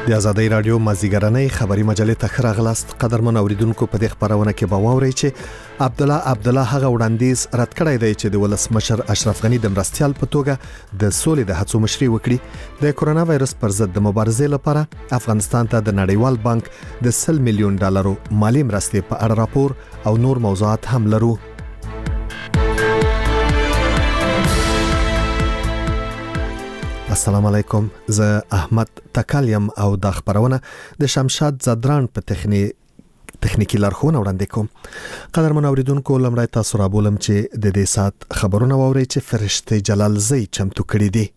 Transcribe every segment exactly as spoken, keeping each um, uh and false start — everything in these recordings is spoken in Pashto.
د آزادۍ رادیو مازیګرنۍ خبري مجلې ته راغلاست. قدرمن اوریدونکو په دې خبرونه کې به واورئ چې عبد الله عبد الله هغه وړاندیز رد کړی دی چې د ولسمشر اشرف غنی د مرستيال په توګه د سولې د هڅو مشري وکړي. د کورونا وایرس پر ضد د مبارزې لپاره افغانستان ته د نړیوال بانک د سل میلیون ډالرو مالی مرستې په اړه راپور او نور موضوعات هم لرو. السلام علیکم، زه احمد تکالیم او د خبرونه د شمشاد زدران په تخنیک تخنیکی لارښوونه وړاندې کوم. قدرمن اوریدونکو، لمړی تاسو را بولم چې د دې سات خبرونه واورئ چې فرشته جلال زئی چمتو کړی دی.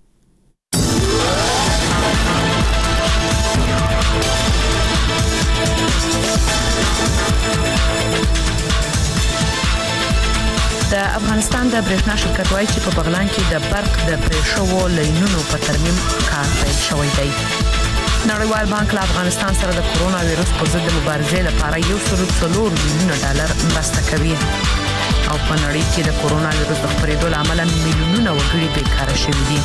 د افغانستان د برېښنا شرکت وايي چې په بغلان کې د برق د پرېښو لینونو په ترمیم کار پیل شوی دی. نړیوال بانک له افغانستان سره د کورونا وایرس پر ضد مبارزې لپاره یو سل څلور میلیون ډالر مرسته کوي او په نړۍ کې د کورونا وایرس د خپرېدو لامل میلیونونه وګړي بیکاره شوي دي.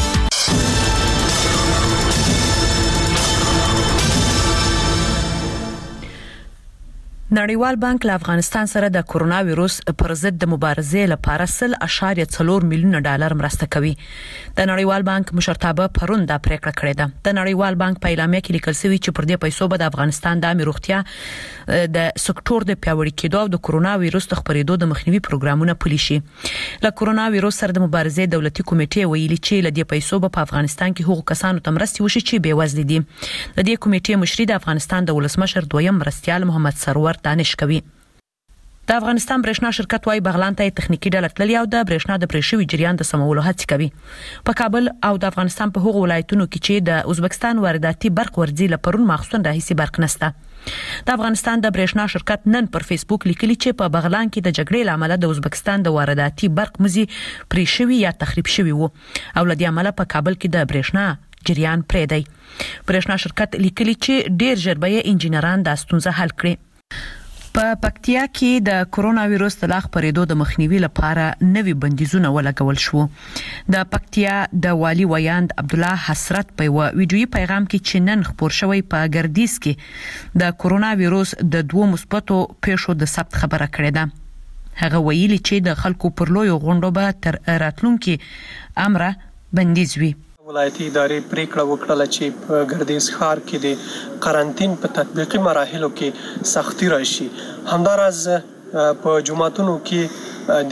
نړیوال بانک له افغانستان سره د کورونا وایرس پر ضد د مبارزې لپاره سل اشاریه څلور میلیون ډالر مرسته کوي. د نړیوال بانک مشرتابه پرون دا پریکړه کړې ده. د نړیوال بانک په اعلامیه کې لیکل شوی چې پر دې پیسو به د افغانستان د عامه روغتیا د سکتور د پیاوړي کېدو او د کورونا وایرس د خپرېدو د مخنیوي پروګرامونه پلي شي. له کورونا وایرس سره د مبارزې دولتي کمیټې ویلي چې له دې پیسو به په افغانستان کې هغو کسانو ته مرستې وشي چې بې وزل دي. د دې کمیټې مشري د افغانستان د ولسمشر دویم مرستيال محمد سرور دانش کوي. د افغانستان برېښنا شرکت وايي بغلان ته تخنیکی ډله تللی او د برېښنا د پرېښوي جریان د سمولو هڅې کوي. په کابل او د افغانستان په هغو ولایتونو کې چې د ازبکستان وارداتي برق ورځي لپاره مخصوصن راهیسي برق نشته. د افغانستان د برېښنا شرکت نن پر فیسبوک لیکلی چې په بغلان کې د جګړې لامل د ازبکستان د وارداتي برق مزي پرېښوي یا تخریب شوی وو او لدې عمله په کابل کې د برېښنا جریان پرې دی. برېښنا شرکت لیکلی چې ډیر ژر به انجینران د ستونزه حل کړي. په پکتیا کې د کورونا وایرس د لاغ پرېدو د مخنیوي لپاره نوي بندیزونه ولګول شو. د پکتیا د والی ویاند عبد الله حسرت په یو ویډیوي پیغام کې چې نن خبر شوی په ګردیز کې د کورونا وایرس د دوه مثبتو پیښو د ثبت خبره کړې ده. هغه ویلي چې د خلکو پر لوی غونډو به تر راتلونکي امر بندیز وي. ولایتي ادارې پریکړه وکړه چې په ګردیز ښار کې د قرنټین په تطبیقي مراحلو کې سختي راشي. همداراز په جمعتونو کې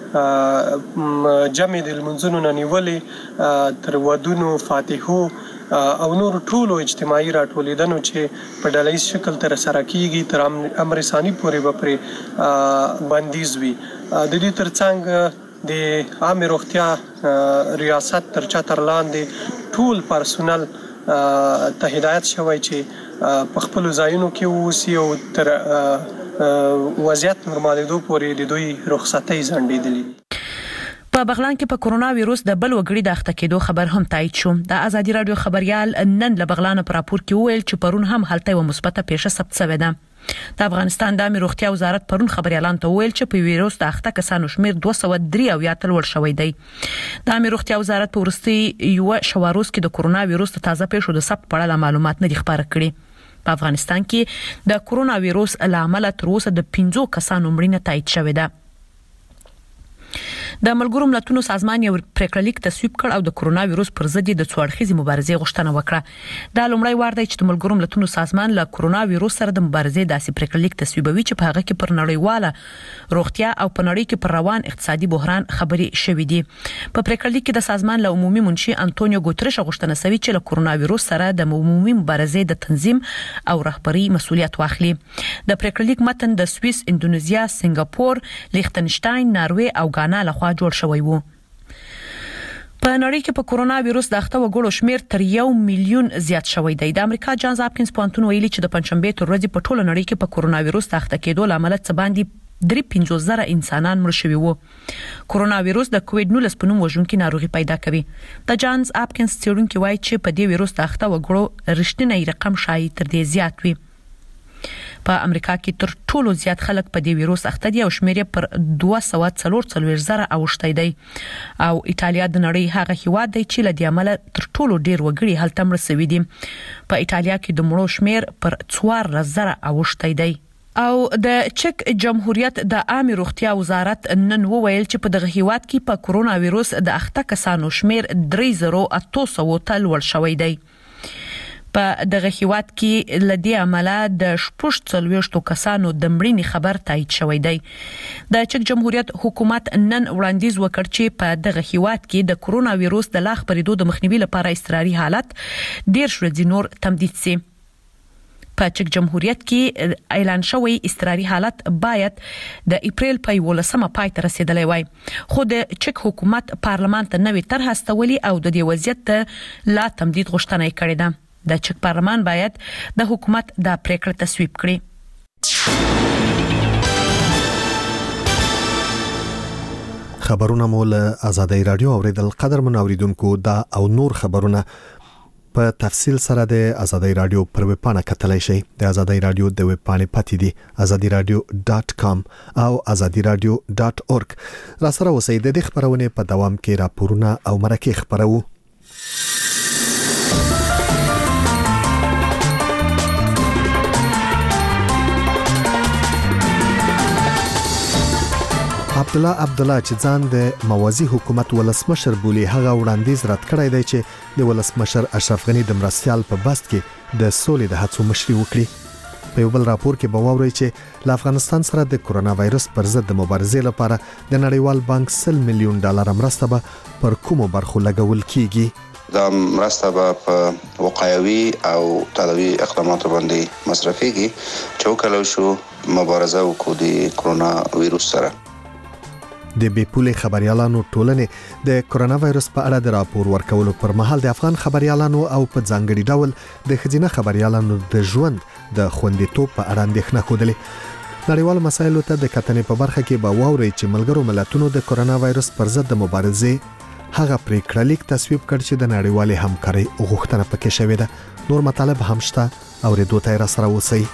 د جمع د لمونځونو نیولې تر ودونو فاتحو او نور ټولو اجتماعي راټولیدنو چې په ډلهیز شکل تر سره کیږي تر امر ثاني پورې به پرې بندیز وي. د دې ترڅنګ د عامه روغتیا ریاست تر چتر لاندې ټول پرسونل ته هدایت شوی چې په خپل ځایونو کې اوسي او تر وضعیت نورمالېدو پورې د دوی رخصتۍ ځنډېدلې. په بغلان کې په کورونا وایرس د بل وګړي د اخته کېدو خبر هم تایید شو. د آزادي رادیو خبريال نن له بغلان پر راپور کې ویل چې پرون هم هلته یو مثبته پیښه ثبت شوې ده. د افغانستان د عامه روغتیا وزارت پرون خبريالان ته ویل چې په وایرس د اخته کسانو شمیر دوه سوه درې او یا تل ور شوی دی. د عامه روغتیا وزارت په ورستي یو شواروز کې د کورونا وایرس د تازه پیښو د ثبت په اړه معلومات نه دي خبره کړي. په افغانستان کې د کورونا وایرس لامل تر اوسه د پنځو کسانو مړینه تایید شوې ده. د ملګرو ملتونو سازمان یو پریکړه لیک تصویب کړ او د کورونا وایرس پر ضد د څوړخیزي مبارزې غوښتنه وکړه. دا لومړی وار دی چې د ملګرو ملتونو سازمان له کورونا وایرس سره د مبارزې داسې پریکړه لیک تصویبوي چې په هغه کې پر نړیواله روغتیا او په نړۍ کې پر روان اقتصادي بحران خبرې شوې دي. په پریکړه لیک کې د سازمان له عمومي منشي انټونیو ګوتریش غوښتنه شوې چې له کورونا وایرس سره د عمومي مبارزې د تنظیم او رهبري مسؤلیت واخلي. د پریکړه لیک متن د سویس، اندونیزیا، سنگاپور، لیختنشتاین، ناروې او غانا له خوا جوړ شوی وو. په نړۍ کې په کورونا وایرس د اخته وګړو شمیر تر یو میلیون زیات شوی دی. د امریکا جانز هاپکینز پوهنتون ویلي چې د پنځشنبه تر ورځې په ټوله نړۍ کې په کورونا وایرس د اخته کېدو لامل څه باندې درې پنځوس زره انسانان مړ شوي وو. کورونا وایرس د کووډ نولس په نوم وژونکي ناروغي پیدا کوي. د جانز هاپکینز څېړونکي وایي چې په دې وایرس د اخته وګړو رښتینی رقم شاید تر دې زیات وي. په امریکا کې تر ټولو زیات خلک په دې وایروس اخته دي او شمیر پر دوه سوه څلور څلوېښت زره اوښتی دی او ایتالیا د نړۍ هغه هیواد دی چې له دې عمله تر ټولو ډیر وګړي هلته مړه شوي دي. په ایتالیا کې د مړو شمیر پر څوارلس زره اوښتی دی. او د چک جمهوریت د عامه روغتیا وزارت نن وویل چې په دغه هیواد کې په کورونا وایروس د اخته کسانو شمیر درې زره اته سوه تل ور شوی دی. په دغه هیواد کې لدی عمله د شپږ څلوېښت کسانو د مړینې خبر تایید شوی دی. د چک جمهوریت حکومت نن وړاندیز وکړ چې په دغه هیواد کې د کورونا وایروس د لاغ پریدو د مخنیوي لپاره اضطراري حالت ډیر شوی نور تمدید شي. په چک جمهوریت کې اعلان شوی اضطراري حالت باید د اپریل په یولسمه پای ته رسیدلی وای، خو د چک حکومت پارلمان ته نوې طرح استولي او د دې وضعیت ته لا تمدید غوښتنه یې کړې ده. د چک پارلمان باید د حکومت د پریکړه تصویب کړي. خبرونه مول آزادۍ رادیو اوریدل قدر منوریدونکو دا او نور خبرونه په تفصیل سره د آزادۍ رادیو پر ویب پاڼه کتلای شئ. د آزادۍ رادیو د ویب پاڼې پته دی azadi radio dot com او azadi radio dot org. را سره اوسئ. د دې خبرونه په دوام کې راپورونه او مرکه خبرو. عبدالله عبدالله چې ځان د موازی حکومت ولسمشر بولی هغه وړاندیز رد کړی دی چې د ولسمشر اشرف غنی د مرستيال په بست کې د سولې د هڅو مشري وکړي. په یو بل راپور کې به واورئ چې له افغانستان سره د کورونا وایرس پر ضد د مبارزې لپاره د نړیوال بانک سل میلیون ډالر مرسته به پر کومو برخو لګول کیږي. دا مرسته به په وقایوي او تداوی اقداماتو باندې مصرفيږي چې وکړو شو مبارزه وکړو د کورونا وایرس سره. د بیپولې خبريالانو ټولنې د کورونا وایرس په اړه د راپور ورکولو پر مهال د افغان خبريالانو او په ځانګړي ډول د خزینه خبريالانو د ژوند د خوندیتوب په اړه اندېښنه خوده. نړیوال مسایلو ته د کتنې په برخه کې به واوري چې ملګرو ملتونو د کورونا وایرس پر ضد د مبارزې هغه پریکړه لیک تصویب کړ چې د نړیوالې همکارۍ غوښتنه پکې شوې ده. نور مطالب هم شته او ردو ته را سره اوسئ.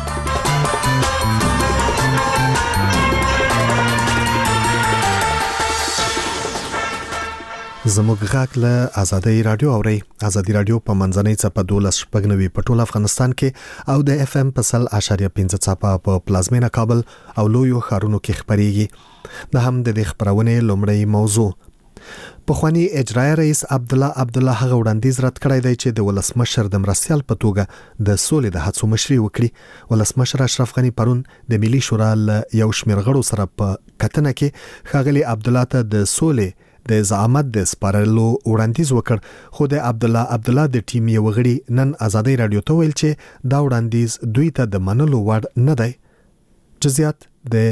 زموږ غاک له آزادۍ رادیو اوري. آزادۍ رادیو په منځنۍ چپه دولس شپږنوي په ټول افغانستان کې او د اف ام په سل اشاریه پنځه چپه په پلازمینه کابل او لویو ښارونو کې خبريږي. د هم د دې خبرونه لومړی موضوع. پخوانی اجرایی رئیس عبدالله عبدالله هغه وړاندیز رد کړی دی چې د ولسمشر د مرستيال په توګه د سولې د هڅو مشري وکړي. ولسمشر اشرف غنی پرون د ملي شورا له یو شمېر غړو سره په کتنه کې ښاغلي عبدالله ته د سولې د زعامت د سپارلو وړاندیز وکړ، خو د عبدالله عبدالله د ټیم یو غړي نن آزادۍ رادیو ته ویل چې دا وړاندیز دوی ته د منلو وړ نه دی. جزئیات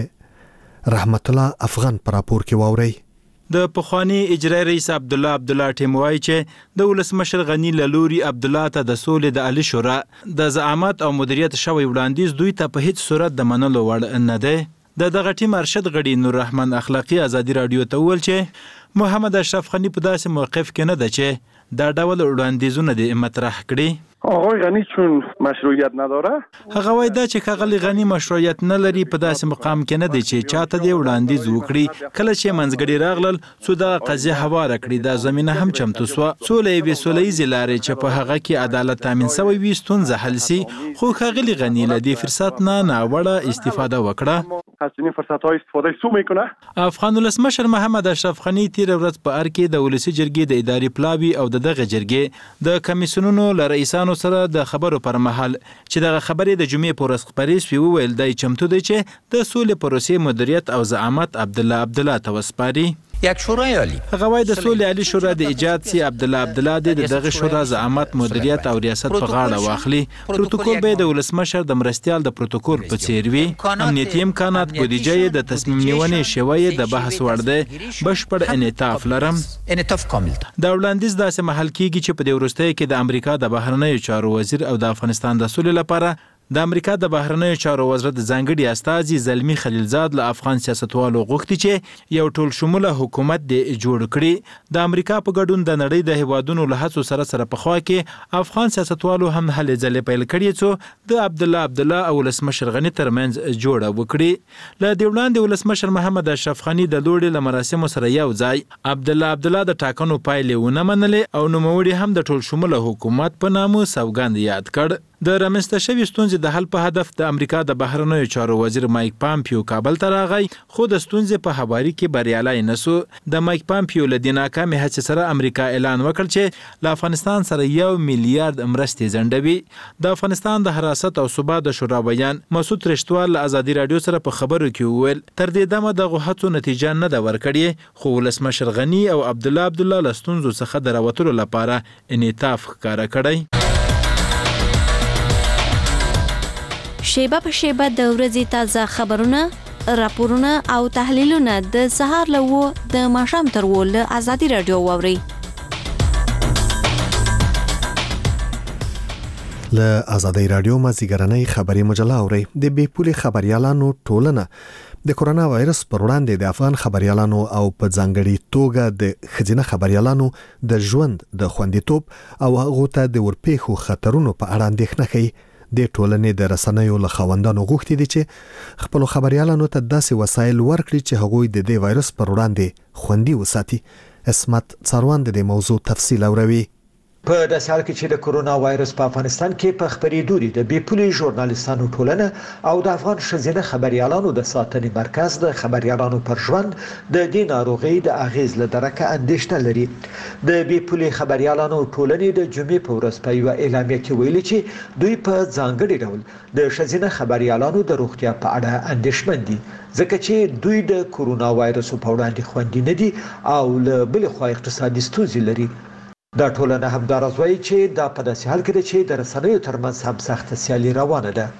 د رحمت الله افغان پر راپور کې واوري. د پخوانی اجرایی رئیس عبدالله عبدالله ټیم وایي چې د ولسمشر غنی لوري عبدالله ته د سولې د عالی شورا د زعامت او مدیریت شوی وړاندیز دوی ته په هیڅ صورت د منلو وړ نه دی. د دغه ټیم ارشد غړي نور رحمان اخلاقی آزادۍ رادیو ته ویل چې محمد اشرف غنی په داسې موقف کې نه ده چې دا ډول وړاندیزونه د مطرح کړي. آقای غنی چون مشروعیت نداره، هغه وایي دا چې کاغلی غنی مشروعیت نه لري په داسې مقام کې نه دی چې چاته دی وړاندیز وکړي. کله چې منځګړي راغلل څو د قضیه هواره کړي دا زمينه هم چمتو سو سولې به سولې زلارې چې په هغه کې عدالت تامین شوی وي ستونزه حل سي، خو کاغلی غنی له دې فرصت نه ناوړه استفاده وکړه. از این فرصت‌های استفاده سو میکنه. افغان ولسمشر محمد اشرف غنی تیر ورځ په ار کې د ولسی جرګې د اداري پلاوی او د دغه جرګې د کمیسیونونو لرئیسانو سره د خبرو پر مهال چې دغه خبرې د جمعې پر ورځ خبرې شوې وویل دی چمتو دی چې د سولې پروسې مدیریت او زعامت عبدالله عبدالله ته وسپاري. یک شورای عالی هغه وایي د سولې عالی شورا د ایجاد سي عبدالله عبدالله د دغه شورا زعامت مدیریت او ریاست په غاړه واخلي. پروتوکول به د ولسمشر د مرستيال د پروتوکول په څیر وي. امنیتي امکانات بودیجه د تصمیم نیونې شوی د بحث وړ دی. بشپړ انعطاف لرم. انعطاف کامل ده. دا وړاندیز داسې محل کیږي چې په دې وروستۍ کې د امریکا د بهرنیو چارو وزیر او د افغانستان د سولې لپاره د امریکا د بهرنیو چارو وزارت ځانګړي استازي زلمی خلیلزاد له افغان سیاستوالو غوښتي چې یو ټول شموله حکومت د جوړ کړي. د امریکا په ګډون د نړۍ د هیوادونو له هڅو سره سره په خوا کې افغان سیاستوالو هم هلې ځلې پیل کړي څو د عبدالله عبدالله او ولسمشر غني ترمنځ جوړه وکړي. له دې وړاندې ولسمشر محمد اشرف غني د لوړې له مراسمو سره یو ځای عبدالله عبدالله د ټاکنو پایلې ونه منلې او نوموړي هم د ټول شموله حکومت په نامه سوګند یاد کړ. د رامنځته شوې ستونزې د حل په هدف د امریکا د بهرنیو چارو وزیر مایک پامپیو کابل ته راغی، خو د ستونزې په هواري کې بریالی نسو. د مایک پامپیو له دې ناکامې هڅې سره امریکا اعلان وکړ چې له افغانستان سره یو میلیارډ مرستې ځنډوي. د افغانستان د حراست او ثبات د شورا بیان مسعود رشتوال له ازادي راډیو سره په خبرو کې وویل تر دې دمه دغه هڅو نتیجه نه ده ورکړې، خو ولسمشر غني او عبدالله عبدالله له ستونزو څخه د راوتلو لپاره انعطاف ښکاره کړی. شیبه په شیبه د ورځې تازه خبرونه، راپورونه او تحلیلونه د سهار له و د ماښام تر و له ازادي راډیو واورئ. له ازادي راډیو مازیګرنۍ خبري مجله اورئ. د بې پولې خبريالانو ټولنه د کورونا وایرس پر وړاندې د افغان خبريالانو او په ځانګړي توګه د خځینه خبريالانو د ژوند د خوندیتوب او هغه ته د ورپېښو خطرونو په اړه اندېښنه کوي. د ټولنې د رسنیو له خاوندانو غوښتي دي چې خپل خبريالانو ته داسې وسایل ورکړي چې هغوی د دې وایرس پر وړاندې خوندي وساتي. اسمت څاروان د موضوع تفصیل اوروي. په داسې حال کې چې د کورونا وایرس په افغانستان کې په خبرېدو دي د بې پولې ژورنالیستانو ټولنه او د افغان ښځینه خبريالانو د ساتنې مرکز د خبريالانو پر ژوند د دې ناروغۍ د اغیز له درکه اندېښنه لري. د بې پولې خبريالانو ټولنې د جمعې په ورځ په یو اعلامیه کې ویلي چې دوی په ځانګړي ډول د ښځینه خبريالانو د روغتیا په اړه اندېښمن دي، ځکه چې دوی د کورونا وایرس په وړاندې خوندي نه دي او له بل خوا اقتصادي ستونزې لري. دا ټولنه هم دا راځوي چې دا په داسې حال کې ده چې د رسنیو ترمنځ هم سخته سیالي روانه ده.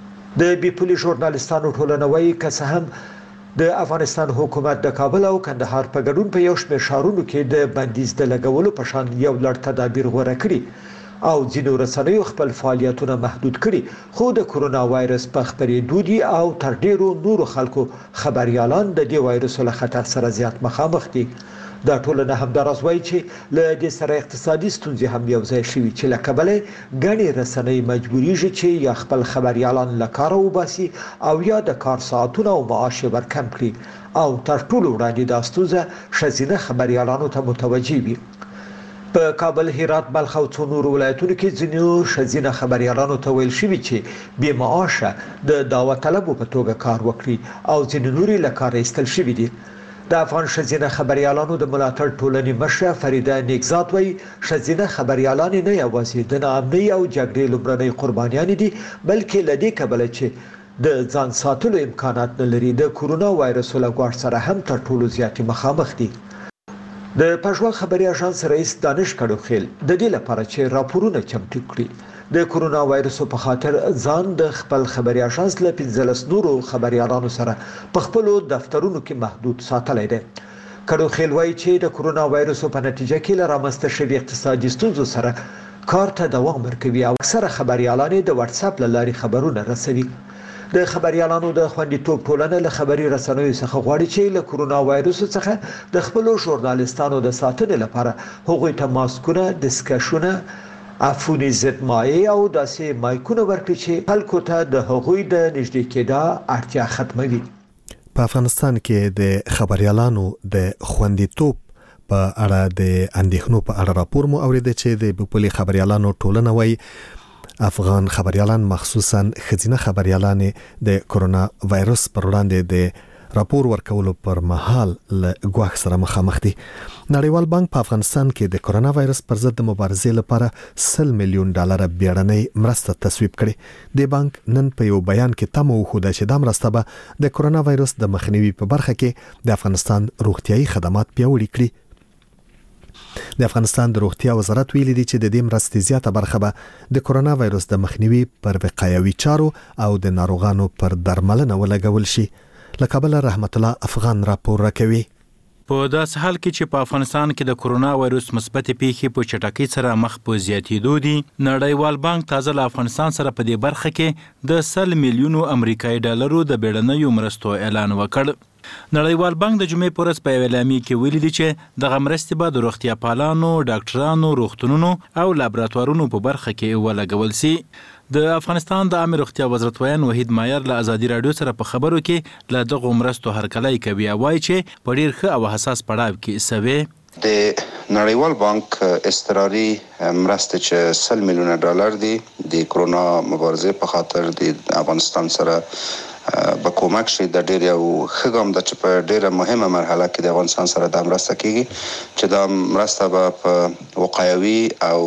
د بې پولې ژورنالیستانو ټولنه وایي که څه هم د افغانستان حکومت د کابل او کندهار په ګډون په یو شمېر ښارونو کې د بندیز د لګولو په شان یو لړ تدابیر غوره کړي او ځینو رسنیو خپل فعالیتونه محدود کړي، خو د کورونا وایرس په خپرېدو دي او تر ډیرو نورو خلکو خبريالان د دې وایرس له خطر سره زیات مخامخ دي. دا ټولنه هم دا راځوي چې له دې سره اقتصادي ستونزې هم یو ځای شوي چې له کبله ګڼې رسنۍ مجبوریږي چې یا خپل خبريالان له کاره وباسي او یا د کار ساعتونه او معاش ورکم کړي او تر ټولو وړاندې دا ستونزه ښځینه خبريالانو ته متوجه وي. په کابل، هرات، بلخ او څو نورو ولایتونو کې ځینو ښځینه خبريالانو ته ویل شوي چې بې معاشه د دعوت طلبو په توګه کار وکړي او ځینې نورې له کاره ایستل شوي دي. د افغان ښځینه خبريالانو د ملاتړ ټولنې مشره فریده نیکزاد وایي ښځینه خبريالان نه یوازې د ناامنۍ او جګړې لومړنۍ قربانیان دي، بلکې له دې کبله چې د ځان ساتلو امکانات نه لري د کورونا وایرس له ګواښ سره هم تر ټولو زیاتې مخامخ دي. د پژوا خبري اژانس رئیس دانش کډوخیل د دې لپاره چې راپورونه چمتو کړي د کورونا وایرس په خاطر ځان د خپل خبري اژانس له پنځلس نورو خبريالانو سره په خپل دفترونو کې محدود ساتلی دی. کډوخیل وایي چې د کورونا وایرس په نتیجه کې له رامنځته شوي اقتصادي ستونزو سره کار ته دوام ورکوي او اکثره خبريالان د واتس اپ له لارې خبرونه رسوي. د خبريالانو د خوندیتوب ټولنه له خبري رسنیو څخه غواړي چې له کورونا وایرس څخه د خپل ژورنالیستانو د ساتنې لپاره هغوی ته ماسکونه، دستکشونه، عفوني ضد مایع او داسې مایکونه ورکړي چې خلکو ته د هغوی د نږدې کېدا اړتیا ختموي. په افغانستان کې د خبريالانو د خوندیتوب په اړه د اندېښنو په اړه راپور مو اورید چې د بې پولې خبريالانو ټولنه وایي افغان خبريالان مخصوصا خځینه خبريالان د کورونا وایرس پر وړاندې د راپور ورکولو پر مهال له ګواښ سره مخامخ دي. نړیوال بانک په افغانستان کې د کورونا وایرس پر ضد د مبارزې لپاره سل میلیون ډالر بیړنۍ مرسته تصویب کړې. د بانک نن په یو بیان کې تمه وښوده چې دا مرسته به د کورونا وایرس د مخنیوي په برخه کې د افغانستان روغتیايي خدمات پیاوړي کړي. د افغانستان د روغتیا وزارت ویلي دی چې د دې مرستې زیاته برخه به د کورونا وایرس د مخنیوي پر وقایوي چارو او د ناروغانو پر درملنه ولګول شي. له کابل رحمت الله افغان راپور راکوي. په داسې حال کې چې په افغانستان کې د کرونا وایروس مثبت پیښې په چټکۍ سره مخ په زیاتېدو دي، نړیوال بانک تازه له افغانستان سره په دې برخه کې د سل میلیونو امریکایي ډالرو د بیړنیو مرستو اعلان وکړ. نړیوال بانک د جمعې په ورځ په یوه اعلامیه کې ویلي دي چې دغه مرستې به د روغتیا پالانو، ډاکټرانو، روغتونونو او لابراتوارونو په برخه کې ولګول سي. د افغانستان د عامه روغتیا وزارت ویان وحید مایر له ازادي رادیو سره په خبرو کې له دغو مرستو هرکلی کوي او وایي چې په ډیر ښه او حساس پړاو کې سوي. د نړیوال بانک اضطراري مرستې چې سل میلیونه ډالر دي د کرونا مبارزې په خاطر د افغانستان سره به کومک شي، د ډیر یو ښه ګام ده چې په ډیره مهمه مرحله کې د افغانستان سره دا مرسته کیږي چې دا مرسته به په وقایوي او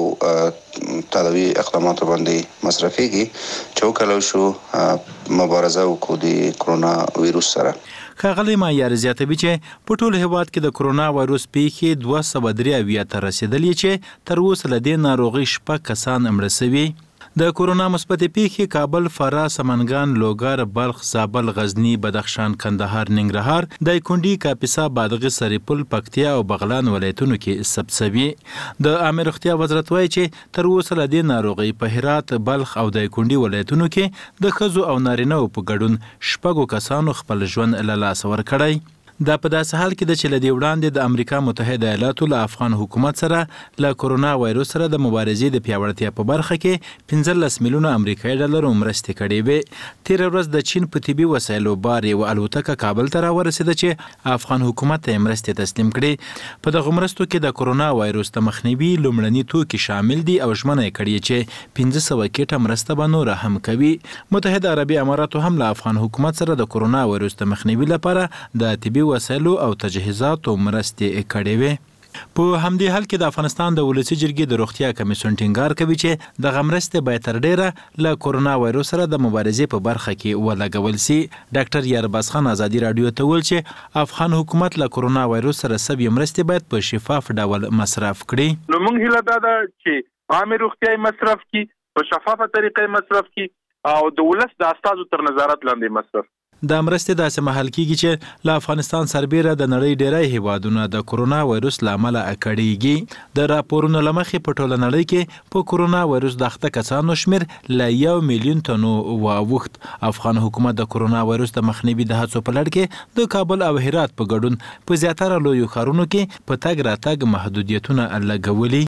تداوی اقداماتو باندې مصرفيږي چې وکړو شو مبارزه وکړو د کرونا ویروس سره. ښاغلی مایر زیاتوي چې په ټول هیواد کې د کرونا وایروس پیښې دوه سوه درې اویا ته رسیدلې چې تر اوسه له دې ناروغۍ شپږ کسان مړه سوي. د کرونا مثبت پیښې کابل، فراه، سمنګان، لوګر، بلخ، زابل، غزنی، بدخشان، کندهار، ننګرهار، دایکنډي، کاپیسا، بادغیس، سرپل، پکتیا او بغلان ولایتونو کې ثبت شوي. د عامه روغتیا وزارت وایي چې تر اوسه له دې ناروغۍ په هرات، بلخ او دایکنډي ولایتونو کې د ښځو او نارینه‌و په ګډون شپږو کسانو خپل ژوند له لاسه ورکړی. دا په داسې حال کې ده چې له دې وړاندې د امریکا متحده ایالاتو له افغان حکومت سره له کرونا وایروس سره د مبارزې د پیاوړتیا په برخه کې پنځلس میلیونه امریکایي ډالرو مرستې کړې وې. تېره ورځ د چین په طبي وسایلو بار یوه الوتکه کابل ته راورسېده چې افغان حکومت ته یې مرستې تسلیم کړې. په دغو مرستو کې د کرونا وایروس د مخنیوي لومړني توکي شامل دي او ژمنه یې کړې چې پنځه سوه کیټه مرسته به نوره هم کوي. متحده عربي اماراتو هم له افغان حکومت سره د کرونا وایروس د مخنیوي لپاره د طبي وسایلو او تجهیزاتو مرستې کړې وې. په همدې حال کې د افغانستان د ولسي جرګې د روغتیا کمیسیون ټینګار کوي چې دغه مرستې باید تر ډیره له کرونا وایروس سره د مبارزې په برخه کې ولګول سي. ډاکټر یارباز خان ازادي رادیو ته ویل چې افغان حکومت له کرونا وایروس سره سوي مرستې باید په شفاف ډول مصرف کړي. نو موږ هیله ده چې عامه روغتیا مصرف کړي، په شفافه طریقې مصرف کړي او د ولس د استازو تر نظارت لاندې مصرف. دا مرستې داسې مهال کېږي چې له افغانستان سربیره د نړۍ ډیری هیوادونه د کرونا وایروس له امله اکړېږي. د راپورونو له مخې په ټوله نړۍ کې په کرونا وایروس د اخته کسانو شمېر له یو میلیون تنو واوښت. افغان حکومت د کرونا وایروس د مخنیوي د هڅو په لړ کې د کابل او هرات په ګډون په زیاتره لویو ښارونو کې په تګ راتګ محدودیتونه لګولي.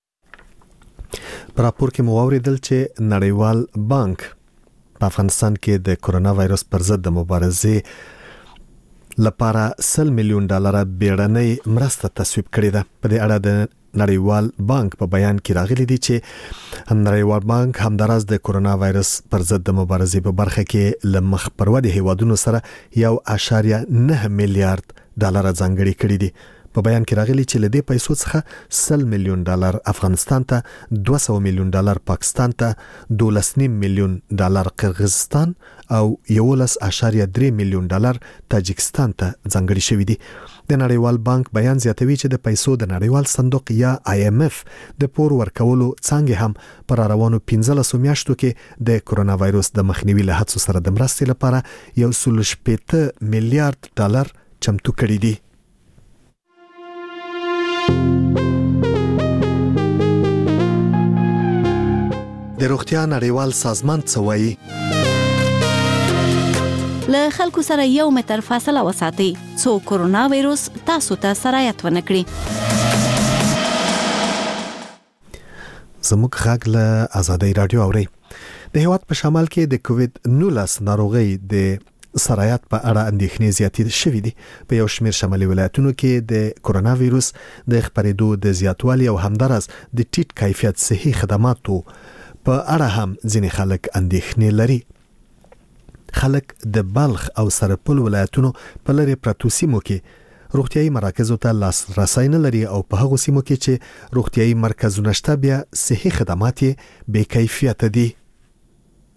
په راپور کې مو واورېدل چې نړیوال بانک په افغانستان کې د کرونا وایروس پر ضد د مبارزې لپاره سل میلیون ډالر بیړنۍ مرسته تصویب کړې ده. په دې اړه د نړیوال بانک په بیان کې راغلي دي چې نړیوال بانک همداراز د کرونا وایروس پر ضد د مبارزې په برخه کې له مخ پر ودې هیوادونو سره یو اشاریه نه میلیارډ ډالر ځانګړي کړي دي. په بیان کې راغلي چې له دې پیسو څخه سل میلیون ډالر افغانستان ته، دوه سوه میلیون ډالر پاکستان ته، دولس نیم میلیون ډالر قرغیزستان او یولس اشاریه درې میلیون ډالر تاجکستان ته ځانګړي شوي دي. د نړیوال بانک بیان زیاتوي چې د پیسو د نړیوال صندوق یا آی ایم اف د پور ورکولو څانګې هم پر روانو پنځلسو میاشتو کې د کرونا وایروس د مخنیوي له هڅو سره د مرستې لپاره یو سل شپېته میلیارډ ډالر چمتو کړي دي. د روغتیا نړیوال سازمان څه وایي؟ له خلکو سره یو متر فاصله وساتئ څو کرونا وایروس تاسو ته سرایت ونه کړي. زموږ غږ له ازادي رادیو اوري. د هیواد په شمال کې د کووید نولس ناروغي د سرایت په اړه اندېښنې زیاتې شوې دي. په یو شمېر شمالي ولایتونو کې د کرونا وایروس د خپرېدو د زیاتوالي او همداراز د ټیټ کیفیت صحي خدماتو په اړه هم ځینې خلک اندېښنې لري. خلک د بلخ او سرپل ولایتونو په لرې پرتو سیمو کې روغتیايي مراکزو ته لاسرسی نه لري او په هغو سیمو کې چې روغتیايي مرکزونه شته بیا صحي خدمات یې بې کیفیته دي.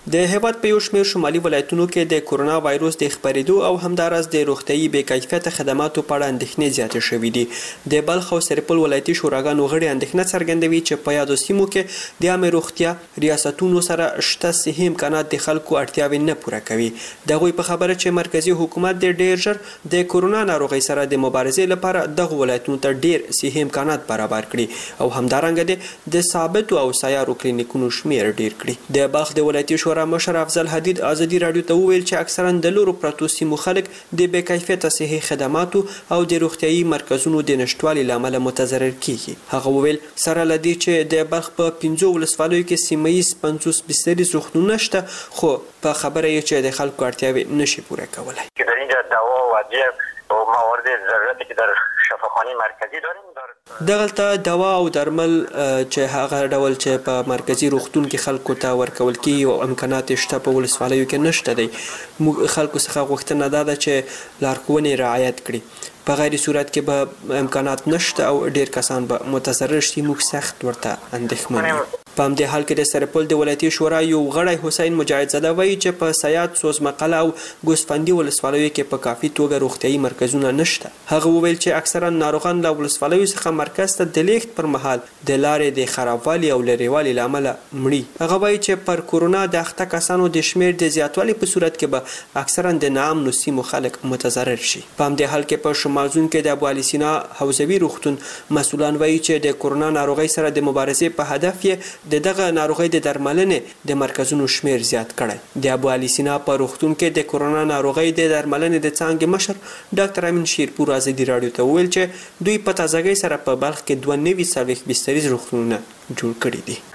د هیواد په یو شمېر شمالي ولایتونو کې د کورونا وایروس د خپرېدو او همداراز د روغتیايي بې کیفیته خدماتو په اړه اندېښنې زیاتې شوې دي. د بلخ او سرپل ولایتي شوراګانو غړي اندېښنه څرګندوي چې په یادو سیمو کې د عامه روغتیا ریاستونو سره شته صحي امکانات د خلکو اړتیاوې نه پوره کوي. دغوی په خبره چې مرکزی حکومت د ډیر ژر د کورونا ناروغۍ سره د مبارزې لپاره دغه ولایتونو ته ډیر صحي امکانات برابر کړي او همدارنګه د ثابتو او سیارو کلینیکونو شمیر ډیر کړي. د بلخ د ولایتي شورا مشر افضل حدید ازادي رادیو ته وویل چې اکثرا د لورو پرتو سیمو خلک د بې کیفیته صحي خدماتو او د روغتیايي مرکزونو د نشټوالي لامل متضرر کیږي. هغه وویل سره لدی چې د بلخ په پنځو ولسوالیو کې سیمایي پنځوس بستریز روغتونونه شته خو په خبره یې چې د خلکو اړتیاوې نشي پوره کولای. که در اینجا دوا و ادویه و موارد ضرورتی که در شفاخانه مرکزی داریم در دغلته دوا او درمل چې هغه ډول چې په مرکزی روغتون کې خلکو ته ورکول کیږي او امکانات شته په ولسوالیو کې نشته دی. خلکو څخه غوښتنه ده چې لارښوونې رعایت کړي. په غیر صورت کې به امکانات نشته او ډیر کسان به متضرر شي. موږ سخت ورته اندېښمن یو. په همدې حال کې د سرپل د ولایتي شورا یو غړی حسین مجاهد زاده وایي چې په سیاد سوزمقله او ګوسفندي ولسوالیو کې په کافي توګه روغتیايي مرکزونه نشته. هغه وویل چې اکثرا ناروغان له ولسوالیو څخه مرکز ته د لیږد پر مهال د لارې د خرابوالي او لرېوالي له امله مړي. هغه وایي چې پر کورونا د اخته کسانو د شمیر د زیاتوالي په صورت کې به اکثرا د ناامنو سیمو خلک متضرر شي. په همدې حال کې په شمالزون کې د ابو علي سینا حوزوي روغتون مسؤلان وایي چې د کورونا ناروغۍ سره د مبارزې په هدف یې د دغه ناروغۍ د درملنې د مرکزونو شمیر زیات کړی. د ابو علي سینا په روغتون کې د کورونا ناروغۍ د درملنې د څانګې مشر ډاکټر امین شیرپور ازادي رادیو ته وویل چې دوی په تازګۍ سره په بلخ کې دوه نوي څلوېښت بستریز روغتونونه جوړ کړي دي.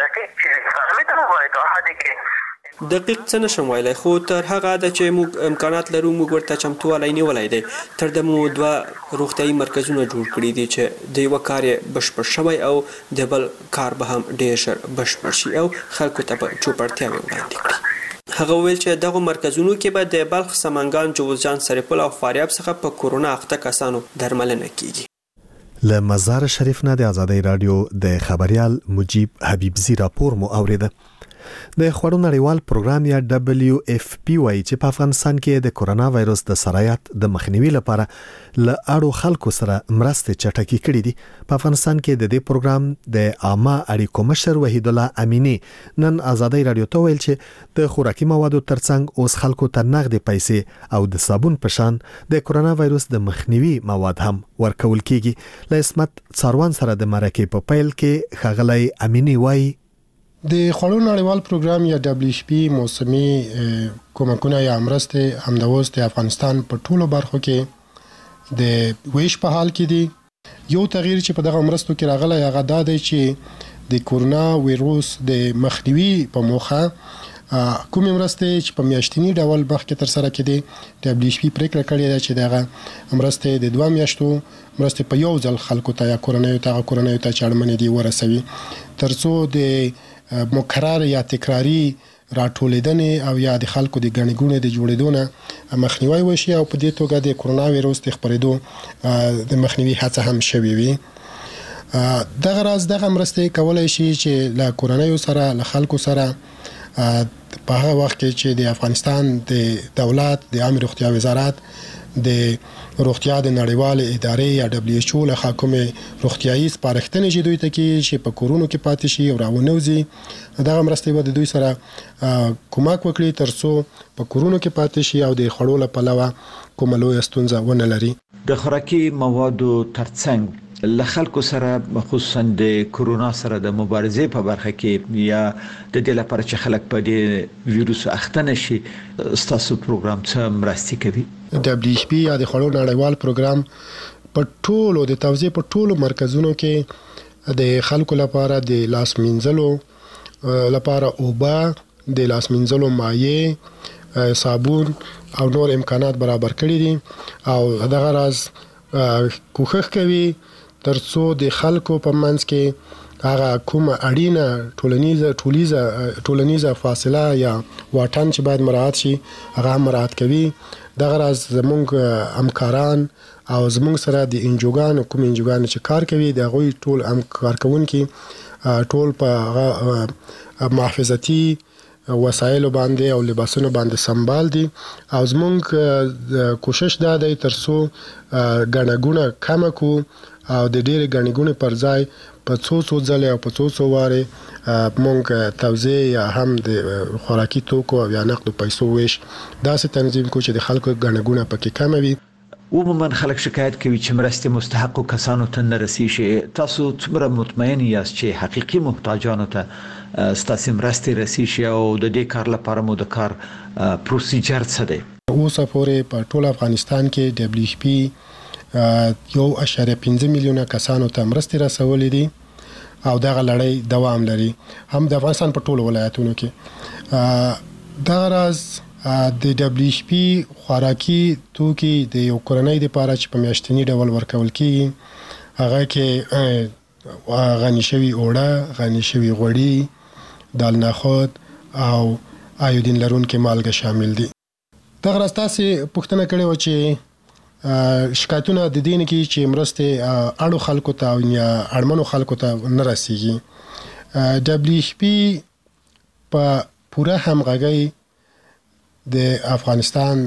دقیق څه نشم ویلی خو تر هغه ده چې موږ امکانات لرو موږ ورته چمتووالی نیولی دی. تر ده مو دوه روغتیايي مرکزونه جوړ کړي دي چې د یوه کار یې بشپړ شوی او د بل کار به هم ډېر ژر بشپړ شي او خلکو ته به چوپړتیاوې وړاندې کړي. هغه ویل چې دغه مرکزونو کې به د بلخ، سمنګان، جوزجان، سرپل او فاریاب څخه په کورونا اخته کسانو درملنه کیږي. له مزار شریف نه د آزادۍ رادیو د خبريال مجيب حبيبزي راپور مو اوریده. د خوړو نړیوال پروګرام یا دبليو اف پی وايي چې په افغانستان کې د کورونا وایروس د سرایت د مخنیوي لپاره له اړو خلکو سره مرستې چټکې کړې دي. په افغانستان کې د دې پروګرام د عامه اړیکو مشر وحید الله امینی نن آزادۍ رادیو ته ویل چې د خوراکي موادو ترڅنګ اوس خلکو ته نغدې پیسې او د صابون په شان د کورونا وایروس د مخنیوي مواد هم ورکول کیږي. له اسمت څاروان سره د مرکې په پیل کې ښاغلی امینی وایي د خوړو نړیوال پروګرام یا دبليو اف پی موسمي کومکونه یا مرستې همداوس د افغانستان په ټولو برخو کې د ویش په حال کې دي. یو تغییر چې په دغه مرستو کې راغلی هغه دا دی چې د کورونا وایروس د مخنیوي په موخه کومې مرستې چې په میاشتني ډول مخکې تر سره کېدې دبليو اف پی پریکړه کړې ده چې دغه مرستې د دوه میاشتو مرستې په یو ځل خلکو ته یا کورنیو ته کورنیو ته چې اړمنې دي ورسوي ترڅو د مکرر یا تکراری راټولېدنې او یا د خلکو د ګڼې ګوڼې د جوړېدو نه مخنیوی وشي او په دې توګه د کورونا وایروس د خپرېدو د مخنیوي هڅه هم شوې وي. دغه راز دغه مرستې کولی شي چې له کورنیو سره له خلکو سره په هغه وخت کې چې د افغانستان د دولت د عامه روغتیا وزارت د روغتیا د نړیوالې ادارې یا دبليو ایچ او له حکومت روغتیايي سپارښتنې چې دوی ته کې چې په کورونو کې پاتې شي او راونوځي دغه مرستې به د دوی سره کومک وکړي ترڅو په کورونو کې پاتې شي او د خوړو له پلوه کومه لویه ستونزه ونه لري. د خوراکي موادو ترڅنګ له خلکو سره خصوصا د کورونا سره د مبارزې په برخه کې یا د دې لپاره چې خلک په دې ویروس اخته نشي ستاسو پروګرام څه مرستې کوي؟ دبليو اف پی یا د خوړو نړیوال پروګرام په ټولو د توزیع په ټولو مرکزونو کې د خلکو لپاره د لاس مینځلو لپاره اوبه د لاس مینځلو مایع صابون او نور امکانات برابر کړي دي او دغه راز کوښښ کوي ترڅو د خلکو په منځ کې هغه کومه اړینه ټولنیزه ټولیزه ټولنیزه فاصله یا واټن چې باید مراعات شي هغه مراعات کوي. دغه راز زمونږ همکاران او زمونږ سره د انجوګانو کوم انجوګانو چې کار کوي د هغوی ټول هم کار کوونکي ټول په محافظتي وسایل باندې او لباسونو باندې سنبال دي او زمونږ کوشش دا دی ترڅو غنګونه کم کو او د ډېر غنګونه پر ځای په څو څو ځله او په څو څو واره مونږ توزیع یا هم د خوراکي توکو او یا نقد پیسو ویش داسې تنظیم کو چې د خلکو غنګونه پکې کم وي. عموما خلک شکایت کوي چې مرستې مستحقو کسانو ته نه رسیږي. تاسو څومره مطمئن یاست چې حقيقي محتاجانو ته ستاسو مرستې رسیږي او د دې کار لپاره مو د کار پروسیجر څه دی؟ اوسه پورې په ټول افغانستان کې دبليو ایچ پی یو اشاریه پنځه میلیونه کسانو ته مرستې رسولې دي او دغه لړۍ دوام لري هم د افغانستان په ټولو ولایتونو کې. دا راز د دبليو ایچ پی خوراکي توکي د یو کورنۍ لپاره چې په میاشتني ډول ورکول کیږي هغه کې غني شوی اوړه، غني شوی غوړي، دال نخود او ایودین لرونکي مالګه شامل دي. دا راز تاسو پوښتنه کړې و چې شکایتونه د دین کې چې مرسته اړو خلکو ته یا اړمنو خلکو ته نه رسیږي. دبليو ایچ پی په پوره همغږي د افغانستان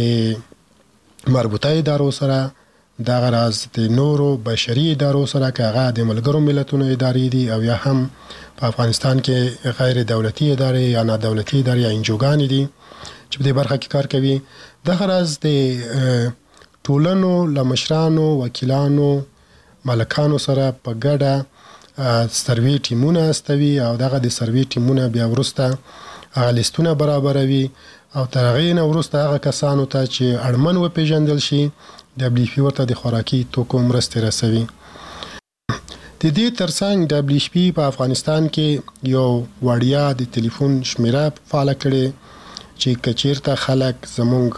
د مربوطه ادارو سره دا غراز د نورو بشري ادارو سره کاغه د ملګرو ملتونو ادارې دي او یا هم په افغانستان کې غیر دولتي ادارې یا نه دولتي ادارې یا انجوګان دي چې په دې برخه کې کار کوي. دا غراز د ټولنو لمشرانو وکیلانو ملکانو سره په ګډه سروي ټیمونه استوي او دغه د سروي ټیمونه بیا ورسته هغه لیستونه برابروي او تر هغه نه ورسته هغه کسانو ته چې اړمن و پیژندل شي دبليو ایچ پی ورته د خوراکي توکو مرستې رسوي. د دې ترڅنګ دبليو ایچ پی په افغانستان کې یو وړیا د ټلیفون شمیره فعال کړي چې کچیرته خلک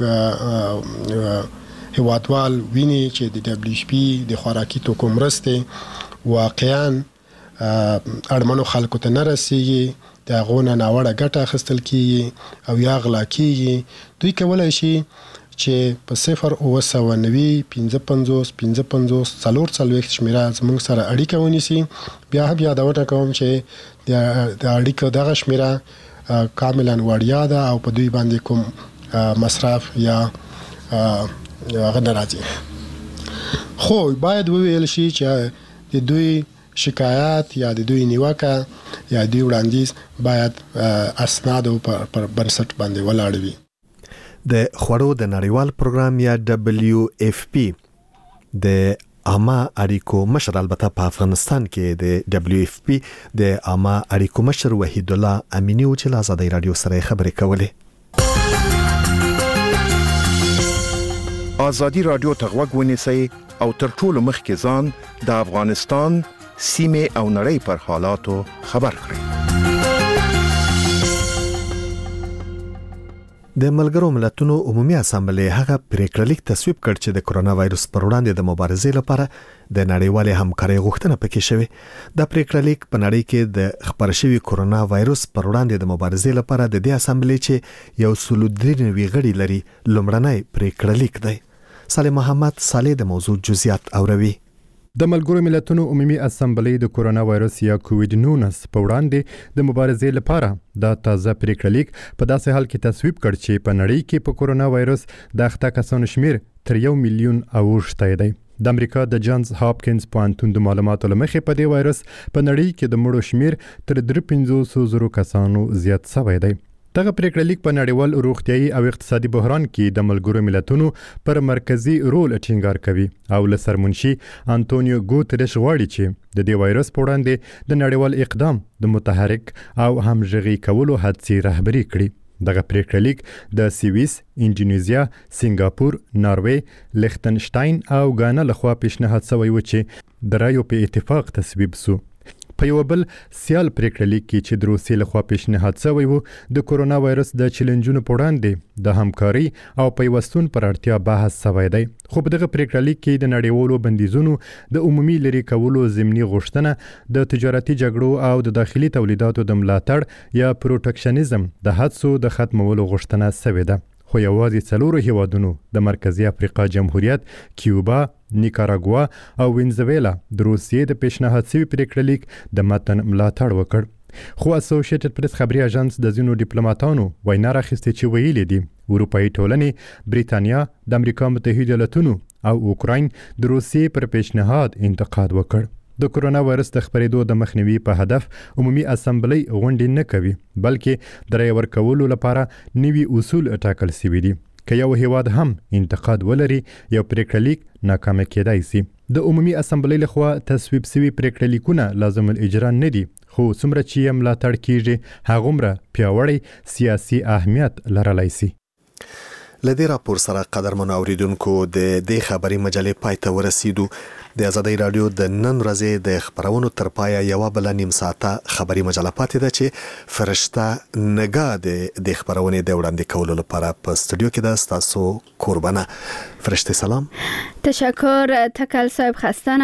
زمونږ هیوادوال ویني چې د دبليو ایچ پی د خوراکي توکو مرستې واقعاً اړمنو خلکو ته نه رسیږي، د غونه ناوړه ګټه اخیستل کیږي او یا غلا کیږي. دوی کولای شي چې په صفر او سوه نوي پنځه پنځوس پنځه پنځوس څلور څلوېښت شمیره زموږ سره اړیکه ونیسي. بیا هم یادونه کوم چې د اړیکو دغه شمیره کاملا وړیا ده او په دوی باندې کوم مصرف یا هغه ناراضي. خو باید وویل شي چې د دوی شکایت یا د دوی نیوکه یا د دوی وړاندیز باید اسناد پر بنسټ باندې ولاړ وي. د خوړو د نړیوال پروګرام یا دبليو ایف پی د عامه اړیکو مشر البته په افغانستان کې د دبليو ایف پی د عامه اړیکو مشر وحید الله امینی او چې آزادۍ رادیو سره خبرې کولې. آزادی رادیو ته غوږ ونیسئ او تر ټولو مخکې ځان د افغانستان سیمه او نړۍ پر حالاتو خبر کړئ. د ملګرو ملتونو عمومي اسامبلې هغه پریکړلیک تصویب کړ چې د کرونا وایرس پر وړاندې د مبارزې لپاره د نړیوالې همکارۍ غوښتنه پکې شوې. د پریکړلیک په نړۍ کې د خبر شوی کرونا وایرس پر وړاندې د مبارزې لپاره د دې اسامبلې چې یو سل درې نوي غړي لري لومړنی پریکړلیک دی. صالح محمد صالح د موضوع جزئیات اوروي. د ملګرو ملتونو عمومي اسامبلې د کرونا وایرس یا کووډ نولس په وړاندې د مبارزې لپاره د تازه پریکړلیک په داسې حال کې تصویب کړ چې په نړۍ کې په کرونا وایرس د اخته کسانو شمیر تر یو میلیون اوښتی دی. د امریکا د جانز هاپکینز پوهنتون د معلوماتو لمخې په دې وایرس په نړۍ کې د مړو شمیر تر درې پنځوس زرو کسانو زیات شوی دی. دغه پریکړلیک په نړیوال روغتیايي او اقتصادي بحران کې د ملګرو ملتونو پر مرکزی رول ټینګار کوي او له سرمنشي انټونیو ګوتریش غواړي چې د دې وایرس په وړاندې د نړیوال اقدام د متحرک او همغږي کولو هڅې رهبري کړي. دغه پریکړلیک د سویس، انډونیزیا، سنگاپور، ناروې، لیختنشتاین او غانا لخوا پیشنهاد شوی و چې د رایو په اتفاق تصویب شو. په یو بل سیال پریکړلیک کې چې د روسیې لخوا پیشنهاد شوی و د کرونا وایرس د چیلنجونو په وړاندې د همکاري او پیوستون پر اړتیا بحث شوی دی. خو په دغه پریکړلیک کې د نړیوالو بندیزونو د عمومي لري کولو ضمني غوښتنه د تجارتي جګړو او د داخلي تولیداتو د ملاتړ یا پروټیکشنیزم د هڅو د ختمولو غوښتنه شوې ده. خو یوازې څلورو هیوادونو د مرکزی افریقا جمهوریت، کیوبا، نیکاراګوا او وینزویلا د روسیې د پیشنهاد شوي پریکړلیک د متن ملاتړ وکړ. خو اسوسییټډ پریس خبري اژانس د ځینو ډیپلوماټانو وینا راخسته چې ویلي دي اروپאי ټولنې بریتانیا د امریکا متحده ایالاتونو او اوکراین د روسیې پر پیشنهاد انتقاد وکړ. د کرونا وایرس د خپرېدو د مخنیوي په هدف عمومي اسمبلی غونډې نه کوي بلکې د رای ورکولو لپاره نوي اصول ټاکل شوي دي. که یو هیواد هم انتقاد ولري یو پریکړه لیک ناکام کېدای شي. د عمومي اسمبلی لخوا تصویب شوي پریکړه لیکونه لازم الاجرا نه دي خو څومره چې یې ملاتړ کیږي هغومره پیاوړی سیاسي اهمیت لرلی شي. لدې راپور سره قدرمنو اوریدونکو د دې خبري مجلې پای ته ورسیدو. د ازادۍ رادیو د نن ورځې د خبرونو تر پایه یو بل نیم ساعته خبري مجله پاتې ده چې فرشته نگاه د د خبرونې د وړاندې کولو لپاره په استودیو کې ده. تاسو قربانه فرشته سلام. تشکر تکل صاحب خسته